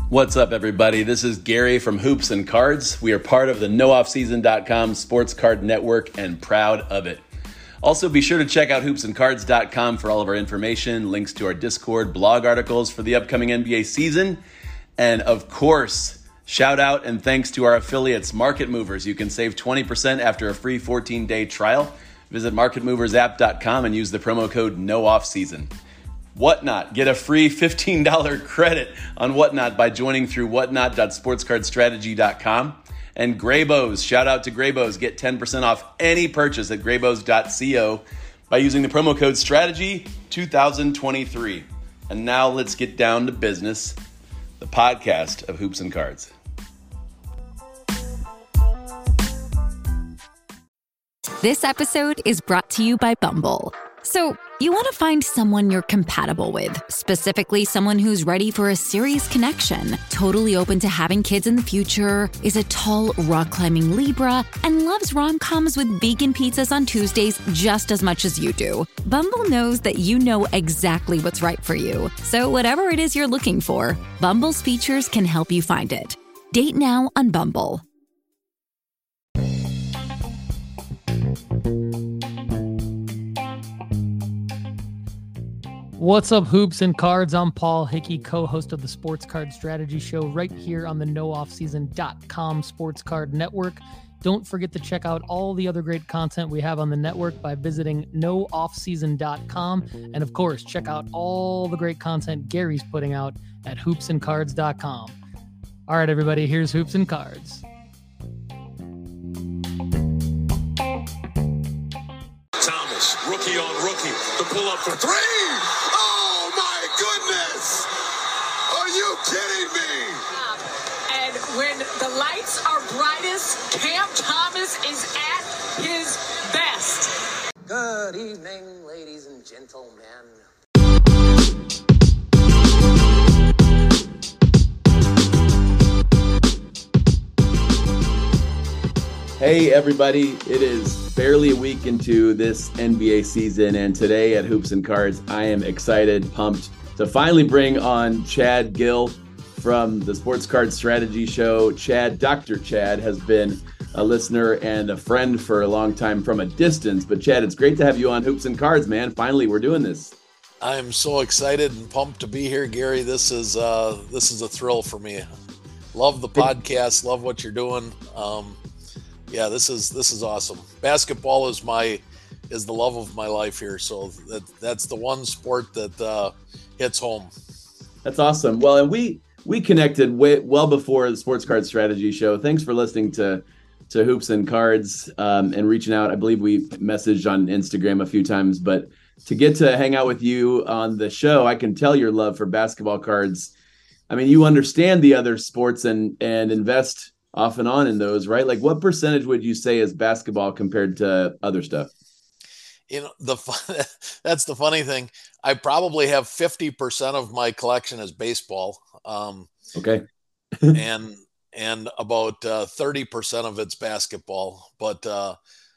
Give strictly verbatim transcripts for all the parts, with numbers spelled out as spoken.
What's up, everybody? This is Gary from Hoops and Cards. We are part of the no off season dot com Sports Card Network and proud of it. Also, be sure to check out hoops and cards dot com for all of our information, links to our Discord, blog articles for the upcoming N B A season, and of course, shout out and thanks to our affiliates, Market Movers. You can save twenty percent after a free fourteen-day trial. Visit market movers app dot com and use the promo code no off season. Whatnot. Get a free fifteen dollars credit on Whatnot by joining through whatnot dot sports card strategy dot com. And Graybos. Shout out to Graybos. Get ten percent off any purchase at graybos dot co by using the promo code strategy twenty twenty-three. And now let's get down to business, the podcast of Hoops and Cards. This episode is brought to you by Bumble. So, you want to find someone you're compatible with, specifically someone who's ready for a serious connection, totally open to having kids in the future, is a tall, rock-climbing Libra, and loves rom-coms with vegan pizzas on Tuesdays just as much as you do. Bumble knows that you know exactly what's right for you. So whatever it is you're looking for, Bumble's features can help you find it. Date now on Bumble. What's up, Hoops and Cards? I'm Paul Hickey, co-host of the Sports Card Strategy Show right here on the no off season dot com Sports Card Network. Don't forget to check out all the other great content we have on the network by visiting no off season dot com. And of course, check out all the great content Gary's putting out at hoops and cards dot com. All right, everybody, here's Hoops and Cards. Thomas, rookie on rookie, the pull-up for three! Oh, my goodness! Are you kidding me? And when the lights are brightest, Cam Thomas is at his best. Good evening, ladies and gentlemen. Hey, everybody. It is barely a week into this N B A season, and today at Hoops and Cards, I am excited, pumped to finally bring on Chad Gill from the Sports Card Strategy Show. Chad, Doctor Chad, has been a listener and a friend for a long time from a distance. But Chad, it's great to have you on Hoops and Cards, man. Finally, we're doing this. I'm so excited and pumped to be here, Gary. This is uh, this is a thrill for me. Love the podcast. Love what you're doing. Um, yeah, this is this is awesome. Basketball is my is the love of my life here. So that that's the one sport that uh, hits home. That's awesome. Well, and we we connected way, well before the Sports Card Strategy Show. Thanks for listening to to Hoops and Cards um, and reaching out. I believe we messaged on Instagram a few times, but to get to hang out with you on the show, I can tell your love for basketball cards. I mean, you understand the other sports and and invest off and on in those, right? Like, what percentage would you say is basketball compared to other stuff? You know, the fun, that's the funny thing. I probably have fifty percent of my collection is baseball. Um, okay. and and about uh, thirty percent of it's basketball. But uh,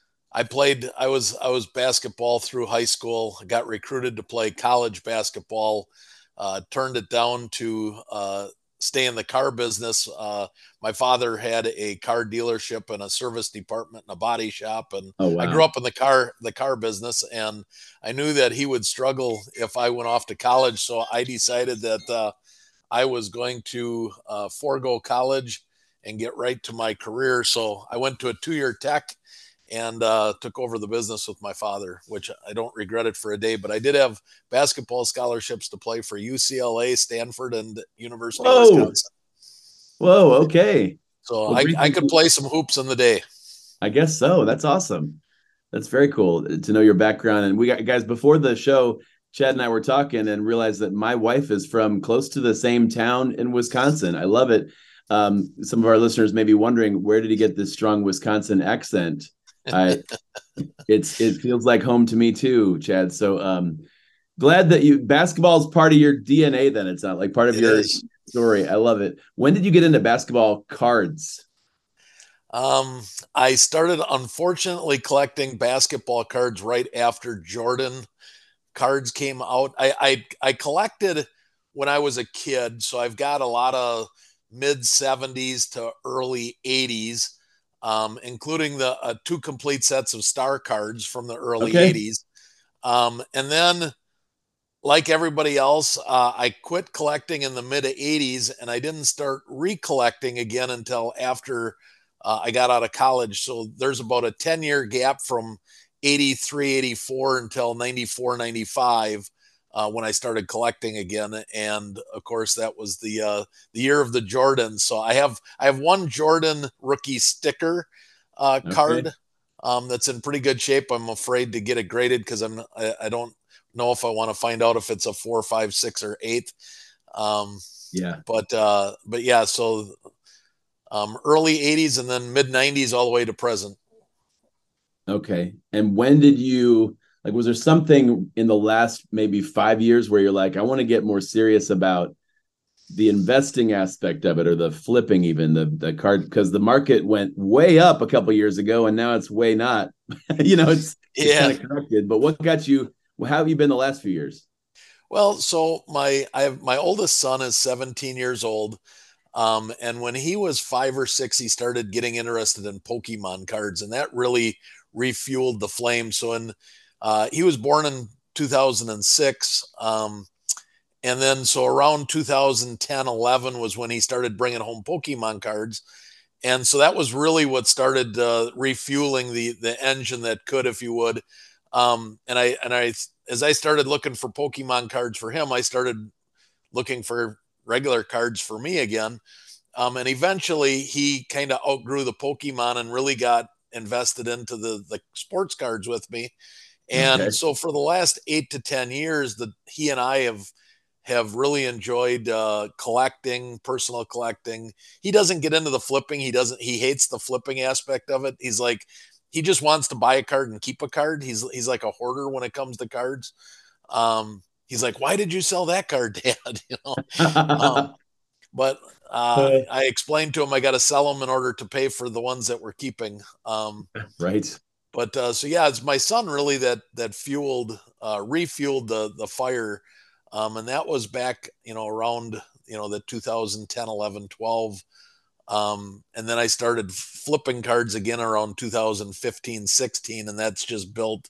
I played, I was, I was basketball through high school. I got recruited to play college basketball, uh, turned it down to uh, stay in the car business. Uh, my father had a car dealership and a service department and a body shop. And oh, wow. I grew up in the car, the car business, and I knew that he would struggle if I went off to college. So I decided that uh, I was going to uh, forego college and get right to my career. So I went to a two-year tech and uh, took over the business with my father, which I don't regret it for a day. But I did have basketball scholarships to play for U C L A, Stanford, and University Whoa. of Wisconsin. Whoa, okay. So well, I, I could play some hoops in the day. I guess so. That's awesome. That's very cool to know your background. And we got, guys, before the show, Chad and I were talking and realized that my wife is from close to the same town in Wisconsin. I love it. Um, some of our listeners may be wondering, where did he get this strong Wisconsin accent? I, it's it feels like home to me too, Chad. So um, glad that you basketball is part of your D N A. Then it's not like part of It your is. story. I love it. When did you get into basketball cards? Um, I started, unfortunately, collecting basketball cards right after Jordan cards came out. I I, I collected when I was a kid. So I've got a lot of mid seventies to early eighties, um, including the uh, two complete sets of star cards from the early Okay. eighties. Um, and then, like everybody else, uh, I quit collecting in the mid eighties, and I didn't start recollecting again until after uh, I got out of college. So there's about a ten year gap from eighty-three, eighty-four until ninety-four, ninety-five. Uh, when I started collecting again, and of course that was the uh, the year of the Jordan. So I have I have one Jordan rookie sticker uh, Okay. card um, that's in pretty good shape. I'm afraid to get it graded because I'm I, I don't know if I want to find out if it's a four, five, six, or eight. Um, Yeah. but uh, but yeah, so um, early eighties and then mid nineties all the way to present. Okay. And when did you like? Was there something in the last maybe five years where you're like, I want to get more serious about the investing aspect of it, or the flipping, even the the card, because the market went way up a couple years ago and now it's way not. you know, it's it's Yeah. kind of corrected. But what got you? How have you been the last few years? Well, so my I have my oldest son is seventeen years old. Um, and when he was five or six, he started getting interested in Pokemon cards, and that really refueled the flame. So, in uh, he was born in two thousand six, um, and then so around two thousand ten, eleven was when he started bringing home Pokemon cards, and so that was really what started uh, refueling the the engine that could, if you would. Um, and I and I as I started looking for Pokemon cards for him, I started looking for regular cards for me again. Um, and eventually he kind of outgrew the Pokemon and really got invested into the, the sports cards with me. Okay. And so for the last eight to ten years, that he and I have, have really enjoyed uh, collecting, personal collecting. He doesn't get into the flipping. He doesn't, he hates the flipping aspect of it. He's like, he just wants to buy a card and keep a card. He's, he's like a hoarder when it comes to cards. Um, he's like, why did you sell that card, Dad? You know? Um, but uh, I explained to him I got to sell them in order to pay for the ones that we're keeping. Um, right. but uh, so yeah, it's my son really that that fueled, uh, refueled the the fire, um, and that was back, you know, around you know the two thousand ten, eleven, twelve. Um, and then I started flipping cards again around two thousand fifteen, sixteen, and that's just built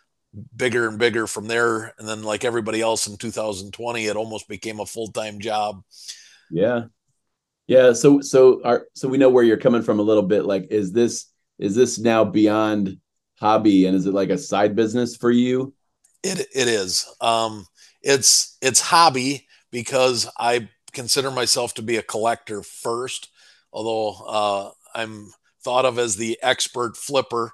bigger and bigger from there. And then, like everybody else in two thousand twenty, it almost became a full time job. Yeah. Yeah. So, so our, so we know where you're coming from a little bit. Like, is this, is this now beyond hobby, and is it like a side business for you? It, it is. Um, it's, it's hobby because I consider myself to be a collector first, although, uh, I'm thought of as the expert flipper.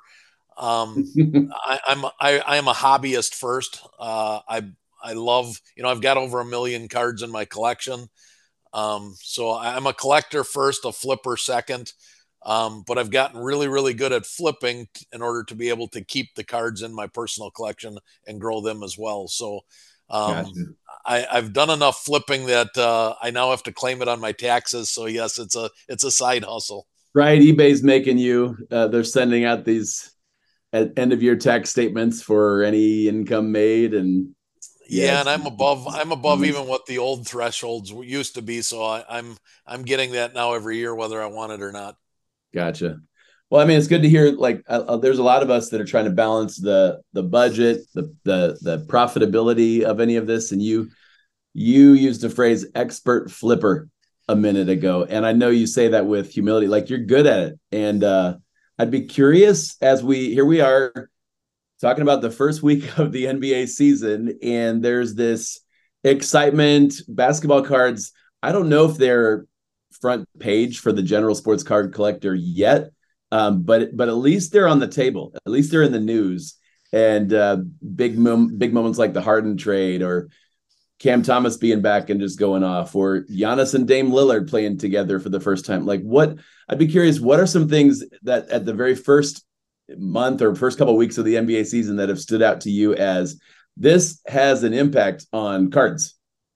Um, I, I'm, I, I am a hobbyist first. Uh, I, I love, you know, I've got over a million cards in my collection. Um, so I'm a collector first, a flipper second. Um, but I've gotten really, really good at flipping in order to be able to keep the cards in my personal collection and grow them as well. So, um, Gotcha. I, I've done enough flipping that, uh, I now have to claim it on my taxes. So yes, it's a, it's a side hustle. Right. eBay's making you, uh, they're sending out these at end of year tax statements for any income made. And yeah, yeah, and I'm above I'm above even what the old thresholds used to be. So I, I'm I'm getting that now every year, whether I want it or not. Gotcha. Well, I mean, it's good to hear. Like, uh, there's a lot of us that are trying to balance the the budget, the the the profitability of any of this, and you you used the phrase expert flipper a minute ago, and I know you say that with humility, like you're good at it. And uh, I'd be curious, as we here we are talking about the first week of the N B A season, and there's this excitement. Basketball cards, I don't know if they're front page for the general sports card collector yet, um, but but at least they're on the table. At least they're in the news. And uh, big mom- big moments like the Harden trade, or Cam Thomas being back and just going off, or Giannis and Dame Lillard playing together for the first time. Like, what I'd be curious, what are some things that at the very first month or first couple of weeks of the N B A season that have stood out to you as this has an impact on cards?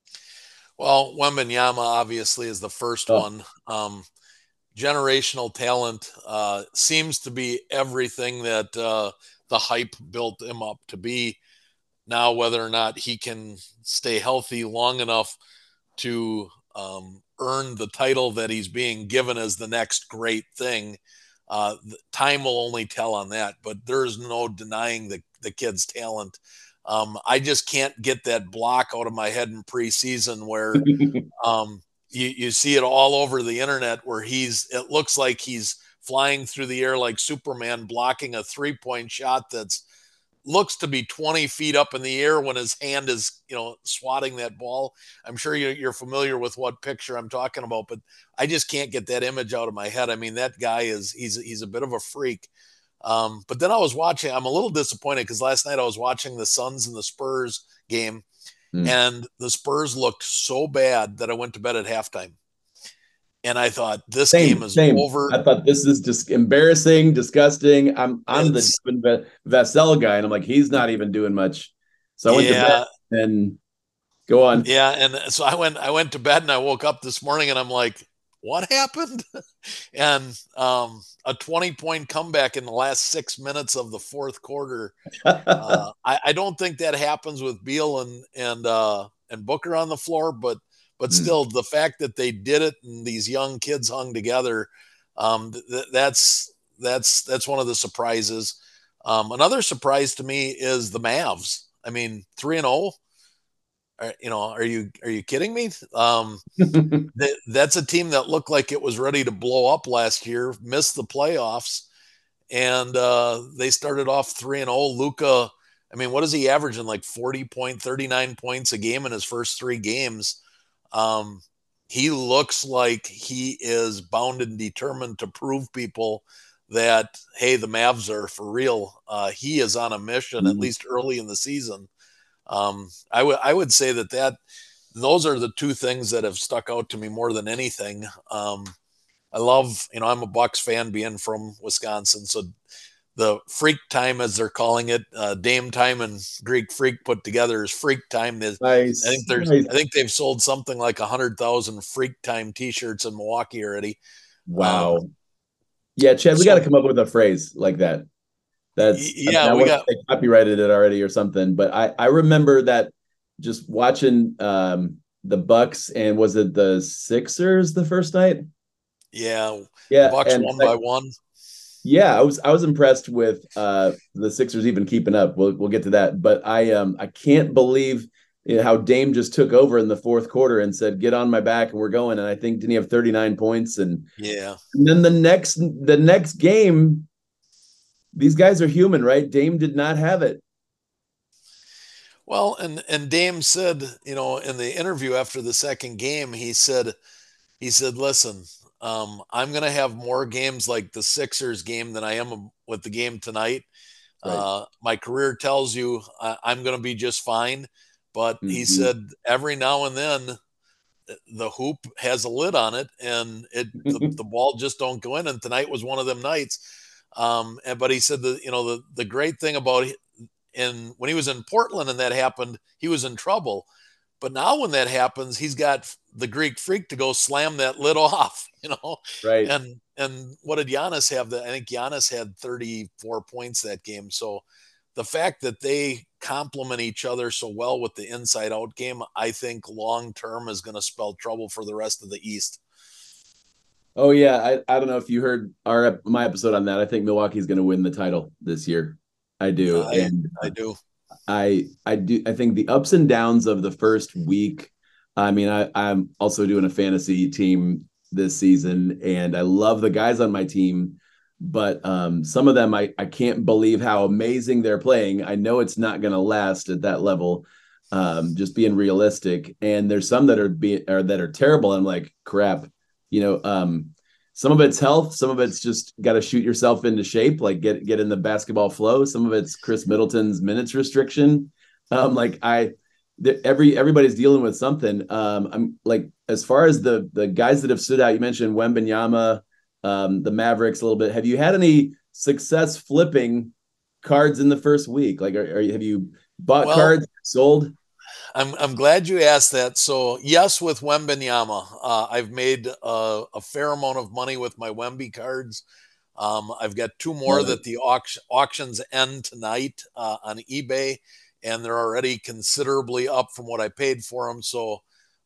Well, Wembanyama obviously is the first Oh. one. Um, generational talent, uh, seems to be everything that uh, the hype built him up to be. Now, whether or not he can stay healthy long enough to um, earn the title that he's being given as the next great thing. Uh, time will only tell on that, but there's no denying the, the kid's talent. Um, I just can't get that block out of my head in preseason where um, you, you see it all over the internet where he's, it looks like he's flying through the air like Superman, blocking a three-point shot that's looks to be twenty feet up in the air when his hand is, you know, swatting that ball. I'm sure you're, you're familiar with what picture I'm talking about, but I just can't get that image out of my head. I mean, that guy is, he's, he's a bit of a freak. Um, but then I was watching, I'm a little disappointed because last night I was watching the Suns and the Spurs game mm. and the Spurs looked so bad that I went to bed at halftime. And I thought this same, game is same. over. I thought this is just embarrassing, disgusting. I'm I'm it's, the Vassell guy, and I'm like, he's not even doing much. So I went yeah. to bed and go on. Yeah, and so I went I went to bed and I woke up this morning and I'm like, what happened? and um, a twenty-point comeback in the last six minutes of the fourth quarter. uh, I, I don't think that happens with Beal and and uh, and Booker on the floor, but. But still, the fact that they did it and these young kids hung together, um, th- that's that's that's one of the surprises. Um, another surprise to me is the Mavs. I mean, three and zero. You know, are you are you kidding me? Um, th- that's a team that looked like it was ready to blow up last year, missed the playoffs, and uh, they started off three and zero. Luka, I mean, what is he averaging? Like forty point, thirty-nine points a game in his first three games. Um, he looks like he is bound and determined to prove people that, hey, the Mavs are for real. Uh, he is on a mission, mm-hmm. at least early in the season. Um, I would I would say that that those are the two things that have stuck out to me more than anything. Um, I love, you know, I'm a Bucks fan being from Wisconsin, so the freak time, as they're calling it, uh, Dame time and Greek freak put together is freak time. Nice. I think there's, nice. I think they've sold something like a hundred thousand freak time T-shirts in Milwaukee already. Wow. Um, yeah, Chad, we so, got to come up with a phrase like that. That's yeah, I mean, we got they copyrighted it already or something. But I I remember that just watching um, the Bucks and was it the Sixers the first night? Yeah, yeah, the Bucks won by one. Yeah, I was I was impressed with uh, the Sixers even keeping up. We'll we'll get to that, but I um I can't believe you know, how Dame just took over in the fourth quarter and said, "Get on my back, and we're going." And I think didn't he have thirty-nine points? And yeah, and then the next the next game, these guys are human, right? Dame did not have it. Well, and and Dame said, you know, in the interview after the second game, he said, he said, "Listen. Um, I'm going to have more games like the Sixers game than I am with the game tonight. Right. Uh, my career tells you I, I'm going to be just fine." But mm-hmm. he said every now and then the hoop has a lid on it and it the, the ball just don't go in. And tonight was one of them nights. Um, and, but he said that, you know, the, the great thing about in when he was in Portland and that happened, he was in trouble. But now when that happens, he's got the Greek freak to go slam that lid off, you know? Right. And, and what did Giannis have? That I think Giannis had thirty-four points that game. So the fact that they complement each other so well with the inside out game, I think long-term is going to spell trouble for the rest of the East. Oh yeah. I, I don't know if you heard our, my episode on that. I think Milwaukee's going to win the title this year. I do. I, and I do. I I do I think the ups and downs of the first week. I mean, I, I'm also doing a fantasy team this season, and I love the guys on my team, but um, some of them I, I can't believe how amazing they're playing. I know it's not going to last at that level, um, just being realistic. And there's some that are be or that are terrible. I'm like, crap, you know. Um, Some of it's health. Some of it's just got to shoot yourself into shape, like get get in the basketball flow. Some of it's Chris Middleton's minutes restriction. Um, like I, every everybody's dealing with something. Um, I'm like as far as the the guys that have stood out. You mentioned Wembanyama, um, the Mavericks a little bit. Have you had any success flipping cards in the first week? Like, are, are you, have you bought well, cards, sold? I'm I'm glad you asked that. So yes, with Wembanyama, uh, I've made a, a fair amount of money with my Wemby cards. Um, I've got two more Love that it. the auction, auctions end tonight uh, on eBay, and they're already considerably up from what I paid for them. So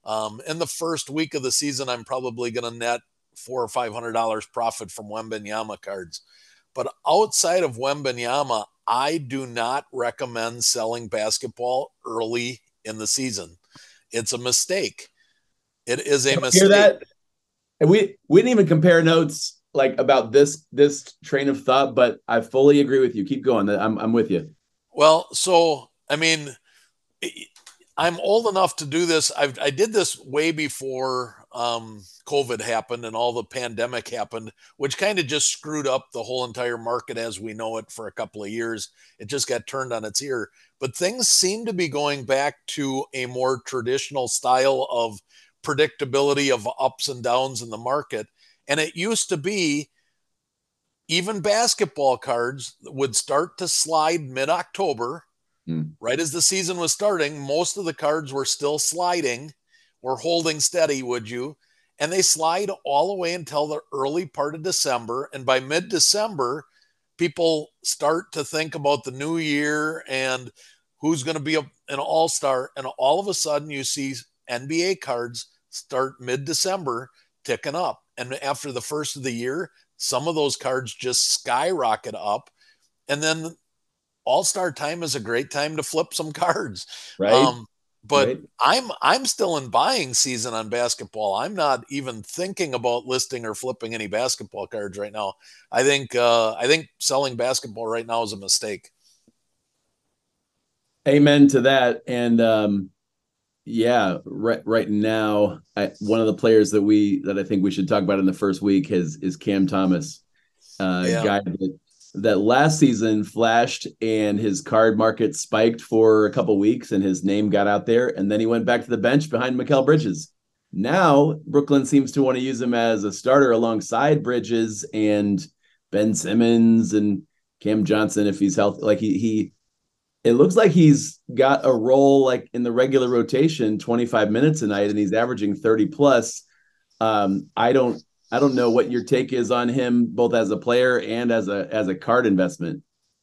Um, in the first week of the season, I'm probably going to net four or five hundred dollars profit from Wembanyama cards. But outside of Wembanyama, I do not recommend selling basketball early in the season. It's a mistake. It is a mistake. Hear that? And we we didn't even compare notes like about this this train of thought, but I fully agree with you. Keep going. I'm I'm with you. Well, so I mean, I'm old enough to do this. I've, I did this way before um, COVID happened and all the pandemic happened, which kind of just screwed up the whole entire market as we know it for a couple of years. It just got turned on its ear. But things seem to be going back to a more traditional style of predictability of ups and downs in the market. And it used to be even basketball cards would start to slide mid-October. Mm. Right as the season was starting, most of the cards were still sliding or holding steady, would you? And they slide all the way until the early part of December. And by mid-December, people start to think about the new year and who's going to be a, an all-star. And all of a sudden you see N B A cards start mid-December ticking up. And after the first of the year, some of those cards just skyrocket up. And then All-Star time is a great time to flip some cards. Right. Um, but right. I'm I'm still in buying season on basketball. I'm not even thinking about listing or flipping any basketball cards right now. I think uh, I think selling basketball right now is a mistake. Amen to that. And um, yeah, right right now, I, one of the players that we that I think we should talk about in the first week has is Cam Thomas, uh, Yeah. guy that. that last season flashed and his card market spiked for a couple weeks and his name got out there. And then he went back to the bench behind Mikal Bridges. Now Brooklyn seems to want to use him as a starter alongside Bridges and Ben Simmons and Cam Johnson if he's healthy. Like he, he, it looks like he's got a role like in the regular rotation, twenty-five minutes a night, and he's averaging thirty plus. Um, I don't, I don't know what your take is on him, both as a player and as a as a card investment.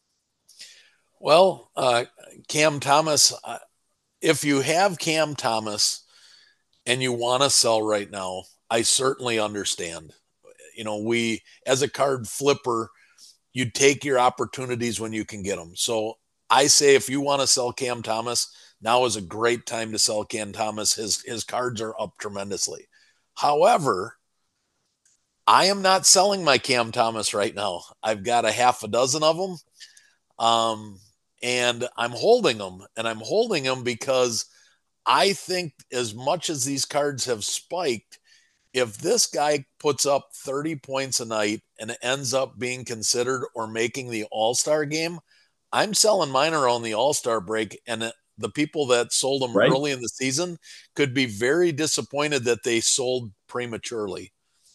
Well, uh, Cam Thomas, uh, if you have Cam Thomas and you want to sell right now, I certainly understand. You know, we as a card flipper, you take your opportunities when you can get them. So I say if you want to sell Cam Thomas, now is a great time to sell Cam Thomas. His his cards are up tremendously. However, I am not selling my Cam Thomas right now. I've got a half a dozen of them, um, and I'm holding them. And I'm holding them because I think as much as these cards have spiked, if this guy puts up thirty points a night and ends up being considered or making the All-Star game, I'm selling mine around the All-Star break. And the people that sold them right. early in the season could be very disappointed that they sold prematurely.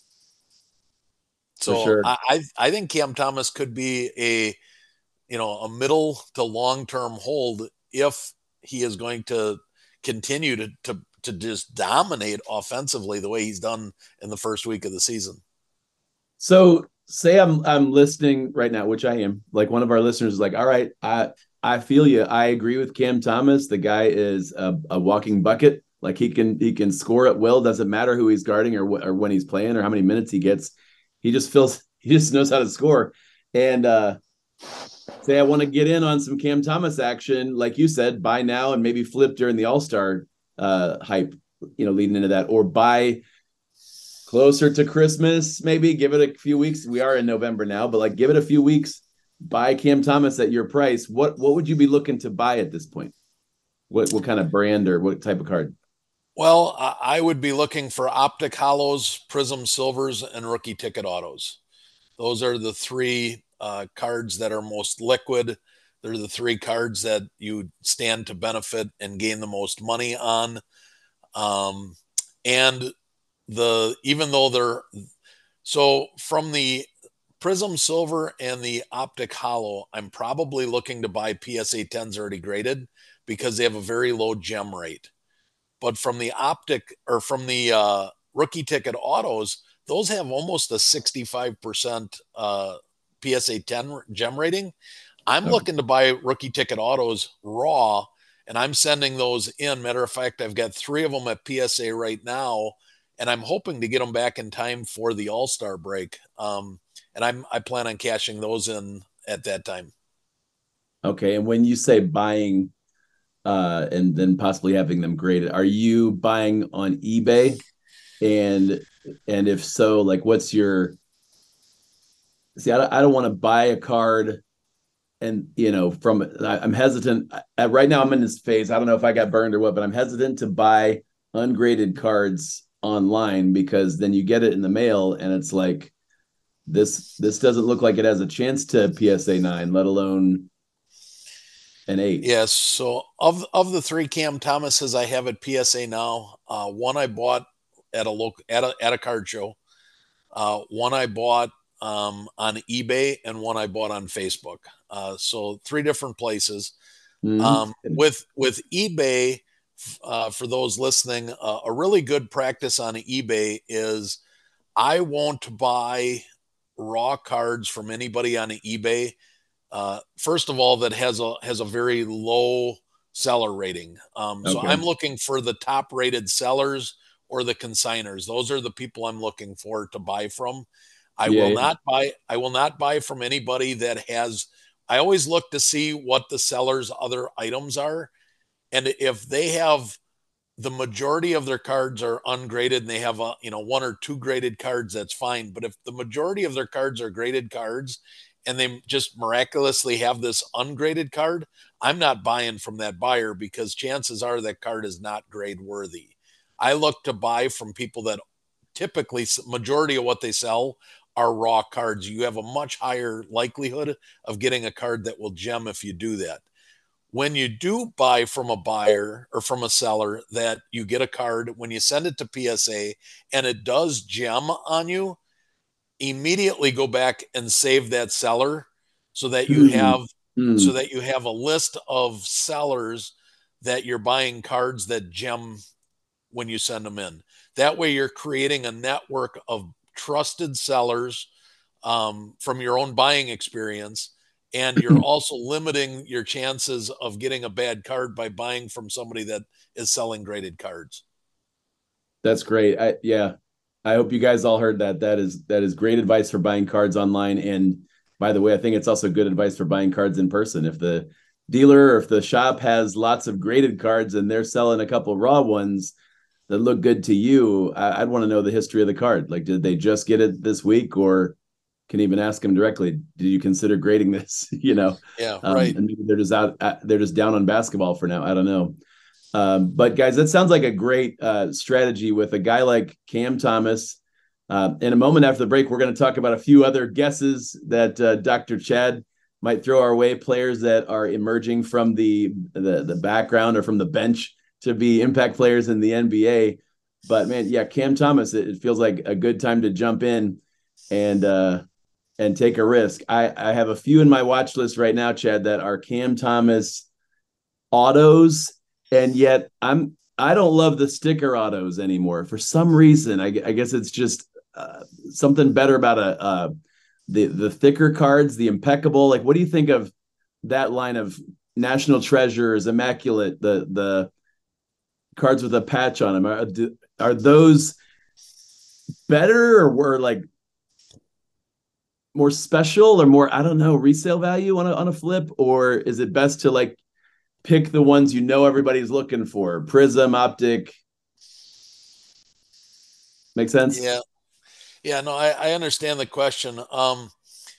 So sure. I I think Cam Thomas could be a, you know, a middle to long-term hold if he is going to continue to, to, to just dominate offensively the way he's done in the first week of the season. So say I'm, I'm listening right now, which I am, like one of our listeners is like, all right, I, I feel you. I agree with Cam Thomas. The guy is a, a walking bucket. Like he can, he can score at will. Doesn't matter who he's guarding or, wh- or when he's playing or how many minutes he gets. He just feels he just knows how to score. And uh, say I want to get in on some Cam Thomas action, like you said, buy now and maybe flip during the All-Star uh, hype, you know, leading into that, or buy closer to Christmas, maybe give it a few weeks. We are in November now, but like give it a few weeks, buy Cam Thomas at your price. What what would you be looking to buy at this point? What what kind of brand or what type of card? Well, I would be looking for Optic Hollows, Prism Silvers, and Rookie Ticket Autos. Those are the three uh, cards that are most liquid. They're the three cards that you stand to benefit and gain the most money on. Um, and the even though they're so from the Prism Silver and the Optic Hollow, I'm probably looking to buy P S A tens already graded because they have a very low gem rate. But from the Optic or from the uh, Rookie Ticket Autos, those have almost a sixty-five percent uh, P S A ten gem rating. I'm oh. looking to buy Rookie Ticket Autos raw and I'm sending those in. Matter of fact, I've got three of them at P S A right now, and I'm hoping to get them back in time for the All-Star break. Um, and I'm, I plan on cashing those in at that time. Okay. And when you say buying uh, and then possibly having them graded, are you buying on eBay? And, and if so, like, what's your, see, I don't, I don't want to buy a card and, you know, from, I, I'm hesitant I, right now. I'm in this phase. I don't know if I got burned or what, but I'm hesitant to buy ungraded cards online, because then you get it in the mail and it's like, this, this doesn't look like it has a chance to P S A nine, let alone an eight. Yes. So of, of the three Cam Thomases I have at P S A now, uh, one I bought at a local, at a, at a card show. Uh, one I bought um, on eBay, and one I bought on Facebook. Uh, so three different places. Mm-hmm. Um, with, with eBay, uh, for those listening, uh, a really good practice on eBay is I won't buy raw cards from anybody on eBay. Uh, first of all, that has a, has a very low seller rating. Um, okay. So I'm looking for the top rated sellers or the consigners. Those are the people I'm looking for to buy from. I yeah, will yeah. not buy, I will not buy from anybody that has, I always look to see what the seller's other items are. And if they have, the majority of their cards are ungraded and they have a, you know, one or two graded cards, that's fine. But if the majority of their cards are graded cards and they just miraculously have this ungraded card, I'm not buying from that buyer, because chances are that card is not grade worthy. I look to buy from people that typically, majority of what they sell are raw cards. You have a much higher likelihood of getting a card that will gem if you do that. When you do buy from a buyer or from a seller that you get a card, when you send it to P S A and it does gem on you, immediately go back and save that seller so that you have mm. so that you have a list of sellers that you're buying cards that gem when you send them in. That way you're creating a network of trusted sellers um, from your own buying experience. And you're also limiting your chances of getting a bad card by buying from somebody that is selling graded cards. That's great. I, yeah. I hope you guys all heard that. That is, that is great advice for buying cards online. And by the way, I think it's also good advice for buying cards in person. If the dealer or if the shop has lots of graded cards and they're selling a couple raw ones that look good to you, I, I'd want to know the history of the card. Like, did they just get it this week, or can even ask them directly, did you consider grading this? You know? Yeah, right. Um, and maybe they're just out, they're just down on basketball for now. I don't know. Um, but guys, that sounds like a great uh, strategy with a guy like Cam Thomas. Uh, in a moment after the break, we're going to talk about a few other guesses that uh, Doctor Chad might throw our way, players that are emerging from the, the, the background or from the bench to be impact players in the N B A. But man, yeah, Cam Thomas, it, it feels like a good time to jump in and, uh, and take a risk. I, I have a few in my watch list right now, Chad, that are Cam Thomas autos. And yet I'm, I don't love the sticker autos anymore. For some reason, I, I guess it's just uh, something better about a, uh, the, the thicker cards, the impeccable. Like, what do you think of that line of National Treasures, Immaculate, the, the cards with a patch on them? Are, are those better, or were like more special, or more, I don't know, resale value on a, on a flip? Or is it best to like pick the ones you know everybody's looking for? Prism, Optic. Make sense? Yeah. Yeah, no, I, I understand the question. Um,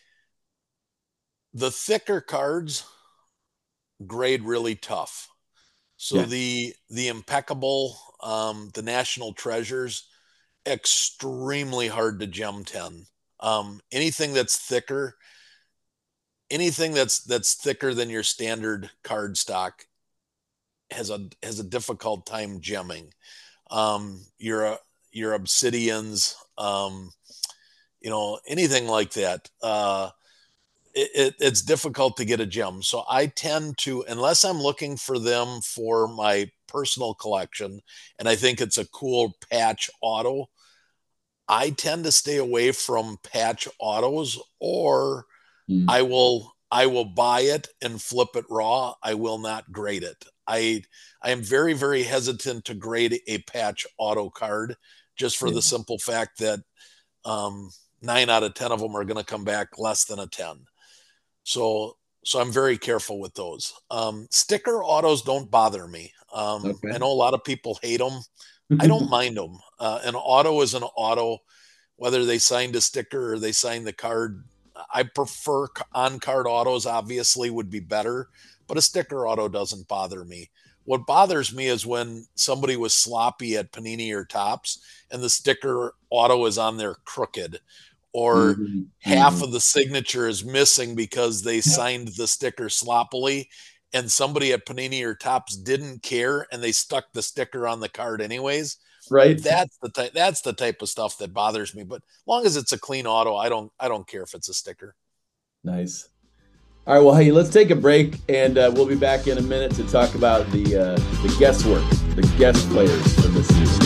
the thicker cards grade really tough. So yeah. the the impeccable, um, the National Treasures, extremely hard to gem ten. Um, anything that's thicker, anything that's that's thicker than your standard card stock has a has a difficult time gemming. Um, your your obsidians, um, you know, anything like that. Uh, it, it, it's difficult to get a gem. So I tend to, unless I'm looking for them for my personal collection, and I think it's a cool patch auto, I tend to stay away from patch autos, or mm. I will I will buy it and flip it raw. I will not grade it. I I am very, very hesitant to grade a patch auto card just for yeah. the simple fact that um, nine out of ten of them are going to come back less than a ten. So, so I'm very careful with those. Um, sticker autos don't bother me. Um, okay. I know a lot of people hate them. I don't mind them. Uh, an auto is an auto, whether they signed a sticker or they signed the card. I prefer on-card autos, obviously, would be better, but a sticker auto doesn't bother me. What bothers me is when somebody was sloppy at Panini or Topps and the sticker auto is on there crooked, or mm-hmm. half mm-hmm. of the signature is missing because they yeah. signed the sticker sloppily and somebody at Panini or Topps didn't care and they stuck the sticker on the card anyways. Right. That's the type, that's the type of stuff that bothers me. But as long as it's a clean auto, I don't, I don't care if it's a sticker. Nice. All right. Well, hey, let's take a break and uh, we'll be back in a minute to talk about the, uh, the guesswork, the guest players for this season.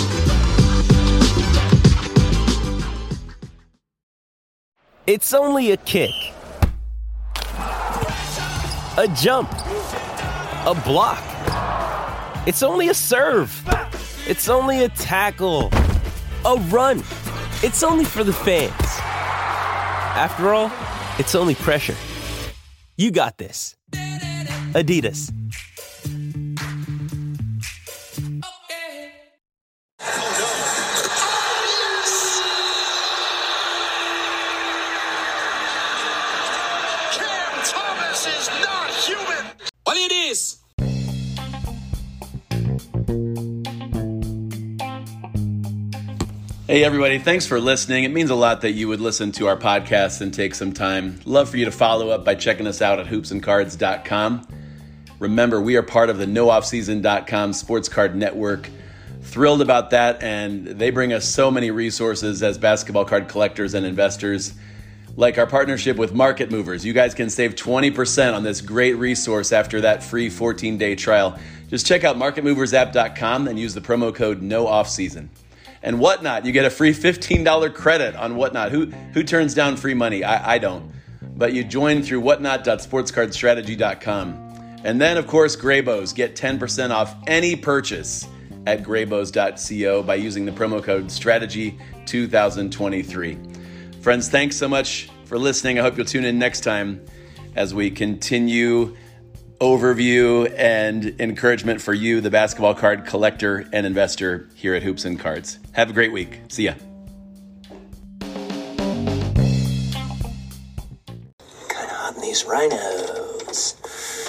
It's only a kick, a jump, a block. It's only a serve. It's only a tackle, a run. It's only for the fans. After all, it's only pressure. You got this. Adidas. Cam Thomas is not human. What it is? Hey, everybody. Thanks for listening. It means a lot that you would listen to our podcast and take some time. Love for you to follow up by checking us out at hoops and cards dot com. Remember, we are part of the no off season dot com Sports Card Network. Thrilled about that, and they bring us so many resources as basketball card collectors and investors, like our partnership with Market Movers. You guys can save twenty percent on this great resource after that free fourteen-day trial. Just check out market movers app dot com and use the promo code no off season. And Whatnot, you get a free fifteen dollars credit on Whatnot. Who who turns down free money? I, I don't. But you join through whatnot dot sports card strategy dot com. And then, of course, Graybos. Get ten percent off any purchase at graybos dot co by using the promo code strategy two thousand twenty-three. Friends, thanks so much for listening. I hope you'll tune in next time as we continue overview and encouragement for you, the basketball card collector and investor here at Hoops and Cards. Have a great week. See ya. Kind of hot in these rhinos.